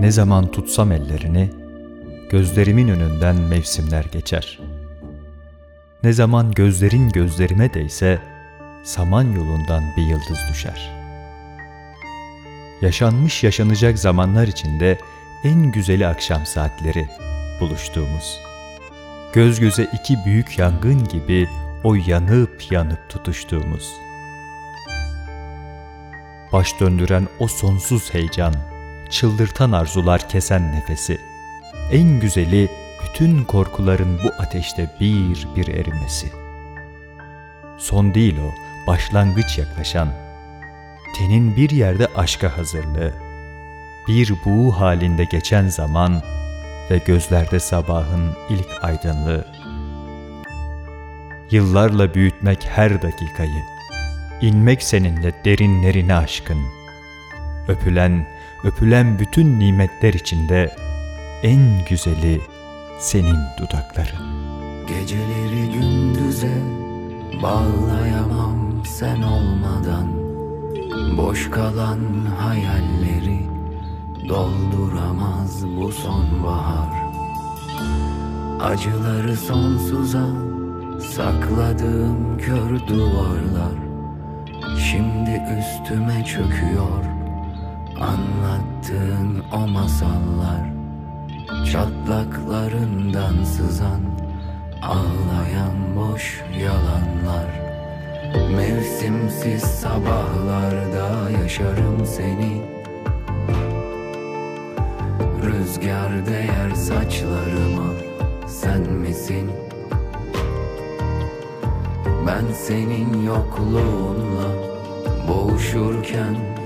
Ne zaman tutsam ellerini, gözlerimin önünden mevsimler geçer. Ne zaman gözlerin gözlerime değse, saman yolundan bir yıldız düşer. Yaşanmış yaşanacak zamanlar içinde en güzeli akşam saatleri buluştuğumuz. Göz göze iki büyük yangın gibi o yanıp yanıp tutuştuğumuz. Baş döndüren o sonsuz heyecan, çıldırtan arzular kesen nefesi. En güzeli bütün korkuların bu ateşte bir bir erimesi. Son değil o, başlangıç yaklaşan, tenin bir yerde aşka hazırlığı, bir buğu halinde geçen zaman ve gözlerde sabahın ilk aydınlığı. Yıllarla büyütmek her dakikayı, inmek seninle derinlerine aşkın. Öpülen bütün nimetler içinde en güzeli senin dudakların. Geceleri gündüze bağlayamam sen olmadan. Boş kalan hayalleri dolduramaz bu sonbahar. Acıları sonsuza sakladığım kör duvarlar şimdi üstüme çöküyor. Anlattığın o masallar, çatlaklarından sızan, ağlayan boş yalanlar. Mevsimsiz sabahlarda yaşarım seni. Rüzgar değer saçlarıma, sen misin? Ben senin yokluğunla boğuşurken